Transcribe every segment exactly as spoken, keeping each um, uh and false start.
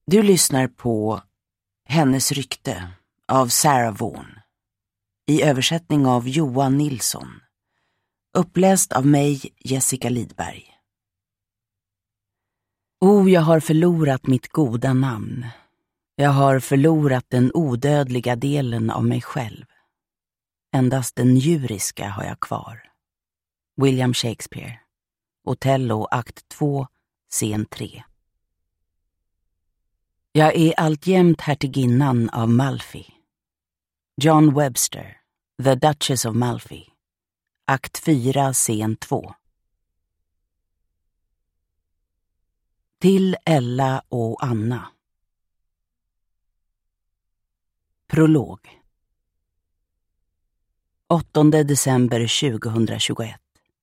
Du lyssnar på Hennes rykte av Sarah Vaughan i översättning av Johan Nilsson, uppläst av mig, Jessica Lidberg. O, jag har förlorat mitt goda namn. Jag har förlorat den odödliga delen av mig själv. Endast den djuriska har jag kvar. William Shakespeare. Othello, akt två, scen tre. Jag är alltjämt hertiginnan av Malfi. John Webster, The Duchess of Malfi. Akt fyra, scen två. Till Ella och Anna. Prolog. åttonde december tjugohundratjugoett.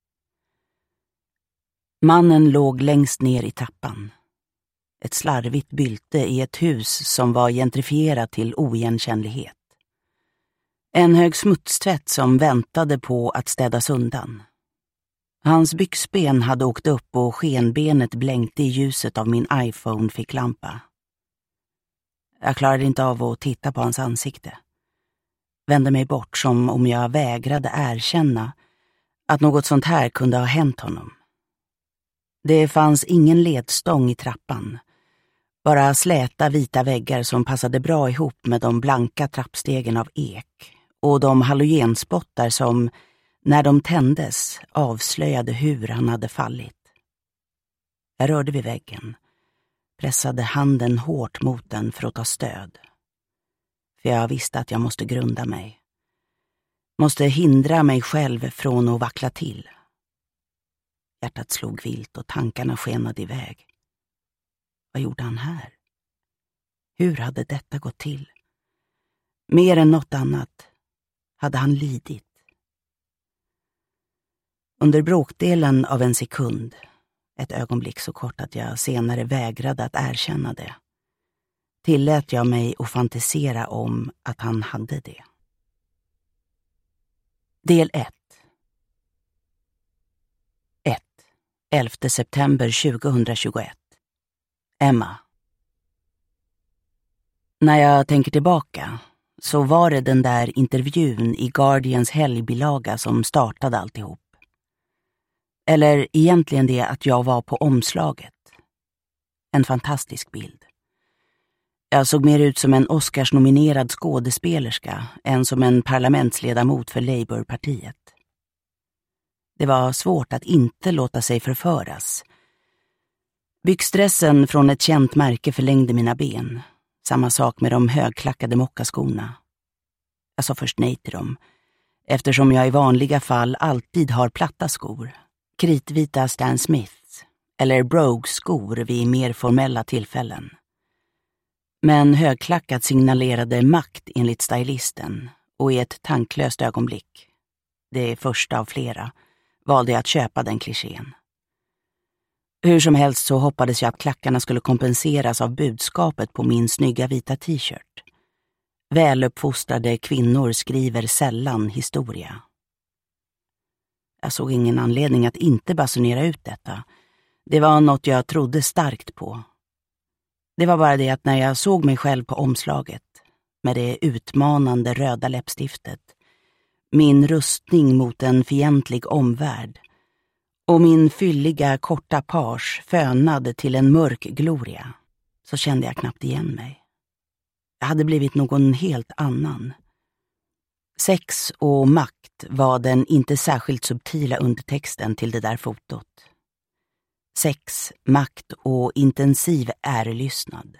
Mannen låg längst ner i trappan. Ett slarvigt bylte i ett hus som var gentrifierat till oigenkännlighet. En hög smutstvätt som väntade på att städas undan. Hans byxben hade åkt upp och skenbenet blänkte i ljuset av min iPhone-ficklampa. Jag klarade inte av att titta på hans ansikte. Vände mig bort som om jag vägrade erkänna att något sånt här kunde ha hänt honom. Det fanns ingen ledstång i trappan. Bara släta vita väggar som passade bra ihop med de blanka trappstegen av ek och de halogenspottar som, när de tändes, avslöjade hur han hade fallit. Jag rörde vid väggen, pressade handen hårt mot den för att ta stöd. För jag visste att jag måste grunda mig. Måste hindra mig själv från att vackla till. Hjärtat slog vilt och tankarna skenade iväg. Vad gjorde han här? Hur hade detta gått till? Mer än något annat hade han lidit. Under bråkdelen av en sekund, ett ögonblick så kort att jag senare vägrade att erkänna det, tillät jag mig att fantisera om att han hade det. Del ett. elfte september tjugohundratjugoett. Emma. När jag tänker tillbaka så var det den där intervjun i Guardians helgbilaga som startade alltihop. Eller egentligen det att jag var på omslaget. En fantastisk bild. Jag såg mer ut som en Oscars-nominerad skådespelerska än som en parlamentsledamot för Labourpartiet. Det var svårt att inte låta sig förföras. Byxdressen från ett känt märke förlängde mina ben. Samma sak med de högklackade mockaskorna. Jag sa först nej till dem, eftersom jag i vanliga fall alltid har platta skor. Kritvita Stan Smiths eller Brogue-skor vid mer formella tillfällen. Men högklackat signalerade makt enligt stylisten och i ett tanklöst ögonblick, det första av flera, valde jag att köpa den klichén. Hur som helst så hoppades jag att klackarna skulle kompenseras av budskapet på min snygga vita t-shirt. Väluppfostrade kvinnor skriver sällan historia. Jag såg ingen anledning att inte basunera ut detta. Det var något jag trodde starkt på. Det var bara det att när jag såg mig själv på omslaget, med det utmanande röda läppstiftet, min rustning mot en fientlig omvärld och min fylliga korta page fönad till en mörk gloria, så kände jag knappt igen mig. Jag hade blivit någon helt annan. Sex och makt var den inte särskilt subtila undertexten till det där fotot. Sex, makt och intensiv ärelystnad.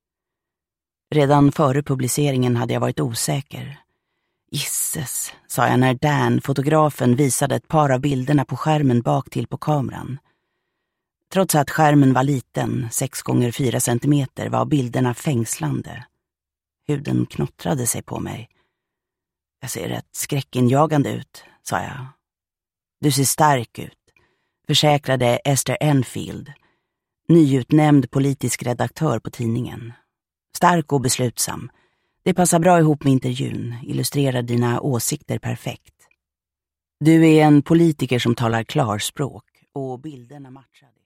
Redan före publiceringen hade jag varit osäker. Gisses, sa jag när Dan, fotografen, visade ett par av bilderna på skärmen bak till på kameran. Trots att skärmen var liten, sex gånger fyra centimeter, var bilderna fängslande. Huden knottrade sig på mig. Jag ser rätt skräckinjagande ut, sa jag. Du ser stark ut, försäkrade Esther Enfield, nyutnämnd politisk redaktör på tidningen. Stark och beslutsam. Det passar bra ihop med intervjun, illustrerar dina åsikter perfekt. Du är en politiker som talar klarspråk och bilderna matchar det.